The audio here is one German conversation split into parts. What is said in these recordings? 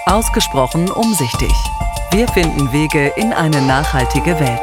Ausgesprochen umsichtig. Wir finden Wege in eine nachhaltige Welt.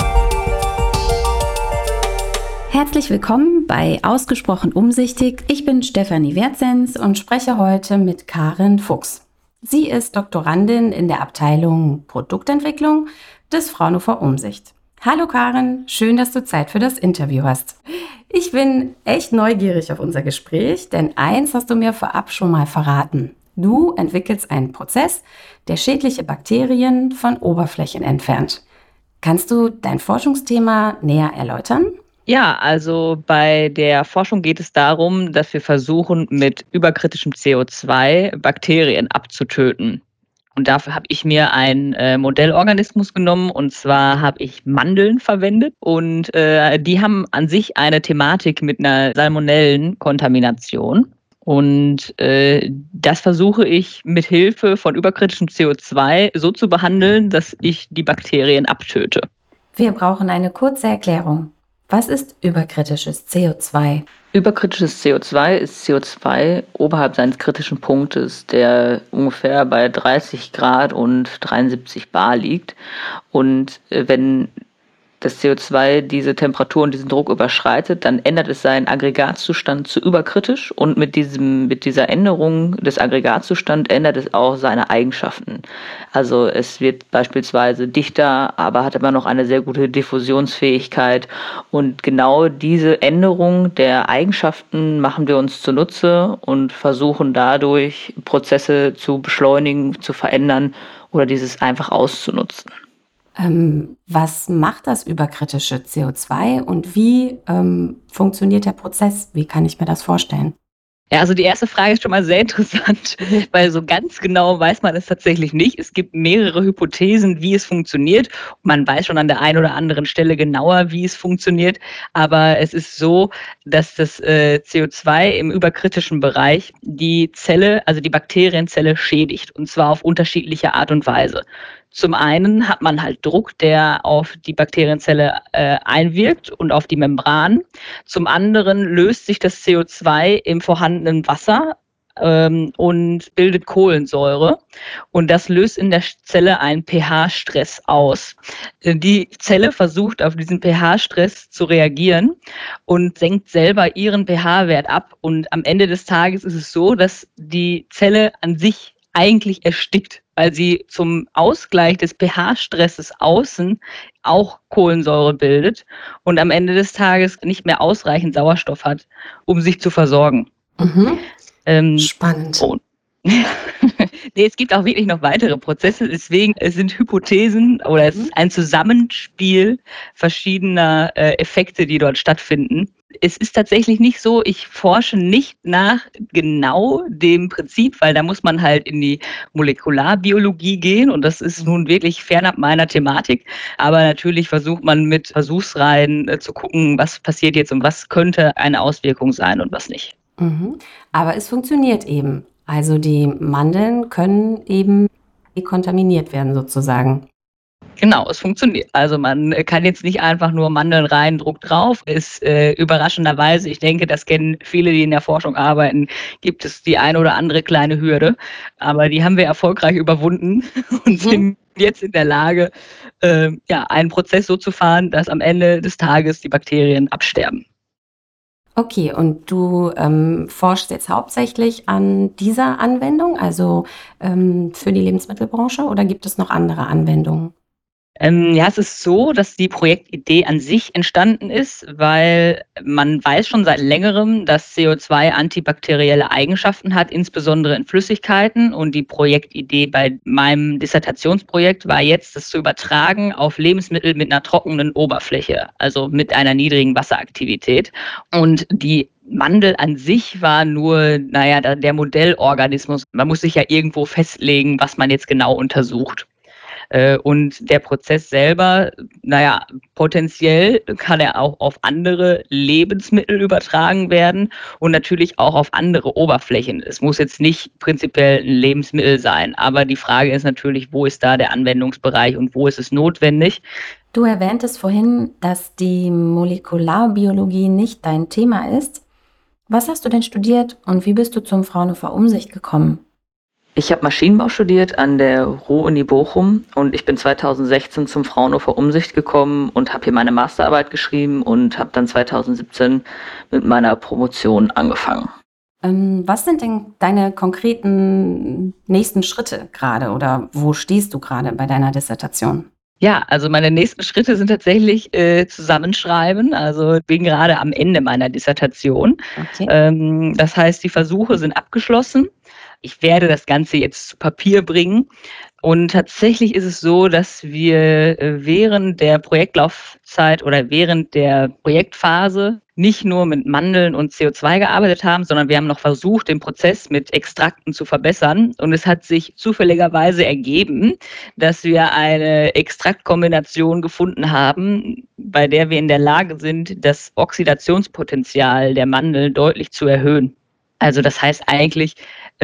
Herzlich willkommen bei Ausgesprochen umsichtig. Ich bin Stefanie Wertzens und spreche heute mit Karin Fuchs. Sie ist Doktorandin in der Abteilung Produktentwicklung des Fraunhofer Umsicht. Hallo Karin, schön, dass du Zeit für das Interview hast. Ich bin echt neugierig auf unser Gespräch, denn eins hast du mir vorab schon mal verraten. Du entwickelst einen Prozess, der schädliche Bakterien von Oberflächen entfernt. Kannst du dein Forschungsthema näher erläutern? Ja, also bei der Forschung geht es darum, dass wir versuchen, mit überkritischem CO2 Bakterien abzutöten. Und dafür habe ich mir einen Modellorganismus genommen, und zwar habe ich Mandeln verwendet, und die haben an sich eine Thematik mit einer Salmonellenkontamination. Und das versuche ich mit Hilfe von überkritischem CO2 so zu behandeln, dass ich die Bakterien abtöte. Wir brauchen eine kurze Erklärung. Was ist überkritisches CO2? Überkritisches CO2 ist CO2 oberhalb seines kritischen Punktes, der ungefähr bei 30 Grad und 73 Bar liegt. Und wenn das CO2 diese Temperatur und diesen Druck überschreitet, dann ändert es seinen Aggregatzustand zu überkritisch, und mit dieser Änderung des Aggregatzustands ändert es auch seine Eigenschaften. Also es wird beispielsweise dichter, aber hat immer noch eine sehr gute Diffusionsfähigkeit, und genau diese Änderung der Eigenschaften machen wir uns zunutze und versuchen dadurch Prozesse zu beschleunigen, zu verändern oder dieses einfach auszunutzen. Was macht das überkritische CO2 und wie funktioniert der Prozess? Wie kann ich mir das vorstellen? Ja, also die erste Frage ist schon mal sehr interessant, weil so ganz genau weiß man es tatsächlich nicht. Es gibt mehrere Hypothesen, wie es funktioniert. Man weiß schon an der einen oder anderen Stelle genauer, wie es funktioniert. Aber es ist so, dass das CO2 im überkritischen Bereich die Zelle, also die Bakterienzelle, schädigt. Und zwar auf unterschiedliche Art und Weise. Zum einen hat man halt Druck, der auf die Bakterienzelle einwirkt und auf die Membran. Zum anderen löst sich das CO2 im vorhandenen Wasser und bildet Kohlensäure. Und das löst in der Zelle einen pH-Stress aus. Die Zelle versucht, auf diesen pH-Stress zu reagieren und senkt selber ihren pH-Wert ab. Und am Ende des Tages ist es so, dass die Zelle an sich eigentlich erstickt, weil sie zum Ausgleich des pH-Stresses außen auch Kohlensäure bildet und am Ende des Tages nicht mehr ausreichend Sauerstoff hat, um sich zu versorgen. Spannend. Nee, es gibt auch wirklich noch weitere Prozesse, deswegen es sind Hypothesen oder es ist ein Zusammenspiel verschiedener Effekte, die dort stattfinden. Es ist tatsächlich nicht so, ich forsche nicht nach genau dem Prinzip, weil da muss man halt in die Molekularbiologie gehen, und das ist nun wirklich fernab meiner Thematik. Aber natürlich versucht man mit Versuchsreihen zu gucken, was passiert jetzt und was könnte eine Auswirkung sein und was nicht. Aber es funktioniert eben. Also die Mandeln können eben dekontaminiert werden sozusagen. Genau, es funktioniert. Also man kann jetzt nicht einfach nur Mandeln rein, Druck drauf. Ist überraschenderweise, ich denke, das kennen viele, die in der Forschung arbeiten, gibt es die eine oder andere kleine Hürde. Aber die haben wir erfolgreich überwunden und sind jetzt in der Lage, einen Prozess so zu fahren, dass am Ende des Tages die Bakterien absterben. Okay, und du forschst jetzt hauptsächlich an dieser Anwendung, also für die Lebensmittelbranche, oder gibt es noch andere Anwendungen? Ja, es ist so, dass die Projektidee an sich entstanden ist, weil man weiß schon seit Längerem, dass CO2 antibakterielle Eigenschaften hat, insbesondere in Flüssigkeiten. Und die Projektidee bei meinem Dissertationsprojekt war jetzt, das zu übertragen auf Lebensmittel mit einer trockenen Oberfläche, also mit einer niedrigen Wasseraktivität. Und die Mandel an sich war nur, der Modellorganismus. Man muss sich ja irgendwo festlegen, was man jetzt genau untersucht. Und der Prozess selber, potenziell kann er auch auf andere Lebensmittel übertragen werden und natürlich auch auf andere Oberflächen. Es muss jetzt nicht prinzipiell ein Lebensmittel sein, aber die Frage ist natürlich, wo ist da der Anwendungsbereich und wo ist es notwendig? Du erwähntest vorhin, dass die Molekularbiologie nicht dein Thema ist. Was hast du denn studiert und wie bist du zum Fraunhofer Umsicht gekommen? Ich habe Maschinenbau studiert an der Ruhr-Uni Bochum und ich bin 2016 zum Fraunhofer Umsicht gekommen und habe hier meine Masterarbeit geschrieben und habe dann 2017 mit meiner Promotion angefangen. Was sind denn deine konkreten nächsten Schritte gerade oder wo stehst du gerade bei deiner Dissertation? Ja, also meine nächsten Schritte sind tatsächlich Zusammenschreiben. Also bin gerade am Ende meiner Dissertation. Okay. Das heißt, die Versuche sind abgeschlossen. Ich werde das Ganze jetzt zu Papier bringen. Und tatsächlich ist es so, dass wir während der Projektlaufzeit oder während der Projektphase nicht nur mit Mandeln und CO2 gearbeitet haben, sondern wir haben noch versucht, den Prozess mit Extrakten zu verbessern. Und es hat sich zufälligerweise ergeben, dass wir eine Extraktkombination gefunden haben, bei der wir in der Lage sind, das Oxidationspotenzial der Mandeln deutlich zu erhöhen. Also das heißt eigentlich,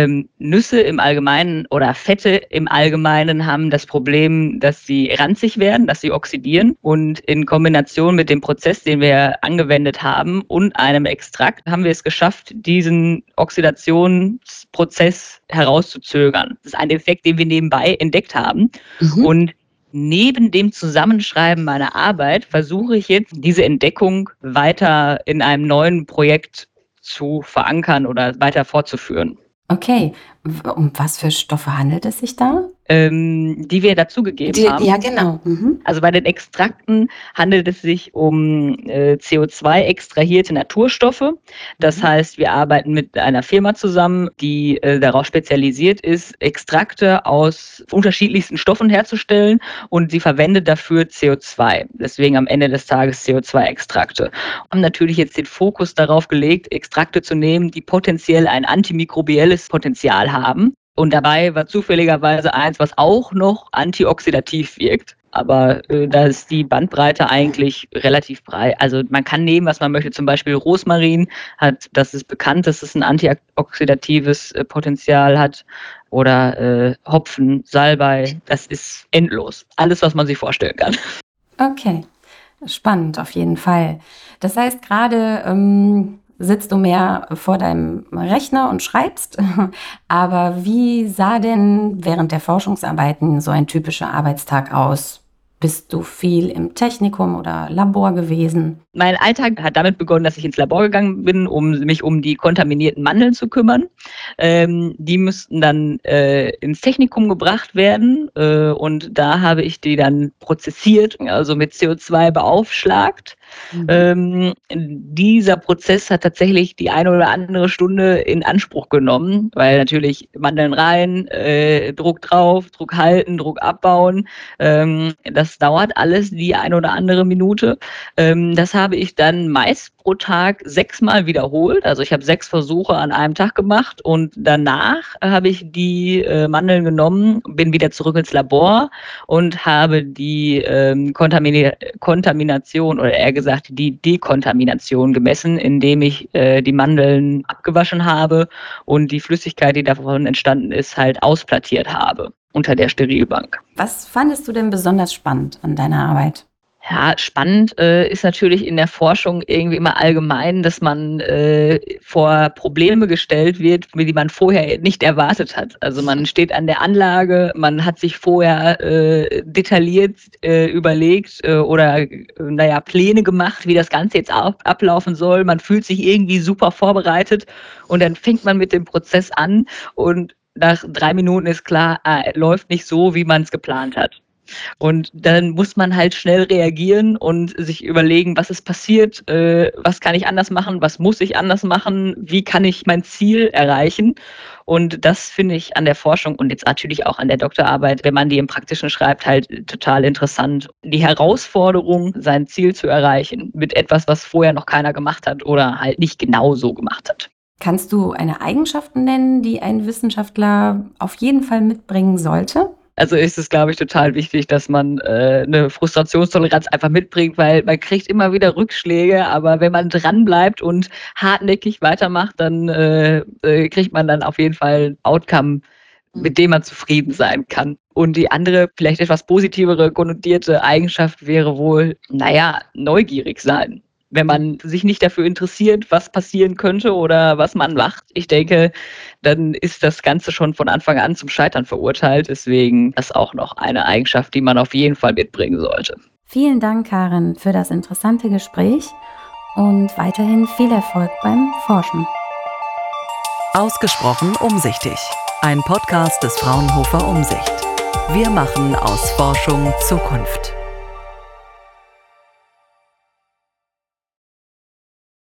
Nüsse im Allgemeinen oder Fette im Allgemeinen haben das Problem, dass sie ranzig werden, dass sie oxidieren. Und in Kombination mit dem Prozess, den wir angewendet haben und einem Extrakt, haben wir es geschafft, diesen Oxidationsprozess herauszuzögern. Das ist ein Effekt, den wir nebenbei entdeckt haben. Und neben dem Zusammenschreiben meiner Arbeit versuche ich jetzt, diese Entdeckung weiter in einem neuen Projekt zu verankern oder weiter fortzuführen. Okay, um was für Stoffe handelt es sich da? Die wir dazugegeben haben. Ja, genau. Also bei den Extrakten handelt es sich um CO2-extrahierte Naturstoffe. Das heißt, wir arbeiten mit einer Firma zusammen, die darauf spezialisiert ist, Extrakte aus unterschiedlichsten Stoffen herzustellen und sie verwendet dafür CO2. Deswegen am Ende des Tages CO2-Extrakte. Wir haben natürlich jetzt den Fokus darauf gelegt, Extrakte zu nehmen, die potenziell ein antimikrobielles Potenzial haben. Und dabei war zufälligerweise eins, was auch noch antioxidativ wirkt. Aber da ist die Bandbreite eigentlich relativ breit. Also man kann nehmen, was man möchte. Zum Beispiel Rosmarin das ist bekannt, dass es ein antioxidatives Potenzial hat. Oder Hopfen, Salbei, das ist endlos. Alles, was man sich vorstellen kann. Okay, spannend auf jeden Fall. Das heißt, gerade sitzt du mehr vor deinem Rechner und schreibst. Aber wie sah denn während der Forschungsarbeiten so ein typischer Arbeitstag aus? Bist du viel im Technikum oder Labor gewesen? Mein Alltag hat damit begonnen, dass ich ins Labor gegangen bin, um mich um die kontaminierten Mandeln zu kümmern. Die müssten dann ins Technikum gebracht werden und da habe ich die dann prozessiert, also mit CO2 beaufschlagt. Dieser Prozess hat tatsächlich die eine oder andere Stunde in Anspruch genommen, weil natürlich Mandeln rein, Druck drauf, Druck halten, Druck abbauen. Das dauert alles die eine oder andere Minute. Das habe ich dann meist pro Tag 6-mal wiederholt. Also ich habe 6 Versuche an einem Tag gemacht und danach habe ich die Mandeln genommen, bin wieder zurück ins Labor und habe die Kontamination oder eher gesagt die Dekontamination gemessen, indem ich die Mandeln abgewaschen habe und die Flüssigkeit, die davon entstanden ist, halt ausplattiert habe unter der Sterilbank. Was fandest du denn besonders spannend an deiner Arbeit? Ja, spannend ist natürlich in der Forschung irgendwie immer allgemein, dass man vor Probleme gestellt wird, die man vorher nicht erwartet hat. Also man steht an der Anlage, man hat sich vorher detailliert überlegt oder Pläne gemacht, wie das Ganze jetzt ablaufen soll. Man fühlt sich irgendwie super vorbereitet und dann fängt man mit dem Prozess an und nach 3 Minuten ist klar, läuft nicht so, wie man es geplant hat. Und dann muss man halt schnell reagieren und sich überlegen, was ist passiert, was kann ich anders machen, was muss ich anders machen, wie kann ich mein Ziel erreichen. Und das finde ich an der Forschung und jetzt natürlich auch an der Doktorarbeit, wenn man die im Praktischen schreibt, halt total interessant. Die Herausforderung, sein Ziel zu erreichen mit etwas, was vorher noch keiner gemacht hat oder halt nicht genau so gemacht hat. Kannst du eine Eigenschaft nennen, die ein Wissenschaftler auf jeden Fall mitbringen sollte? Also ist es, glaube ich, total wichtig, dass man eine Frustrationstoleranz einfach mitbringt, weil man kriegt immer wieder Rückschläge, aber wenn man dranbleibt und hartnäckig weitermacht, dann kriegt man dann auf jeden Fall ein Outcome, mit dem man zufrieden sein kann. Und die andere, vielleicht etwas positivere, konnotierte Eigenschaft wäre wohl, neugierig sein. wenn man sich nicht dafür interessiert, was passieren könnte oder was man macht, ich denke, dann ist das Ganze schon von Anfang an zum Scheitern verurteilt. Deswegen ist das auch noch eine Eigenschaft, die man auf jeden Fall mitbringen sollte. Vielen Dank, Karin, für das interessante Gespräch und weiterhin viel Erfolg beim Forschen. Ausgesprochen umsichtig. Ein Podcast des Fraunhofer Umsicht. Wir machen aus Forschung Zukunft.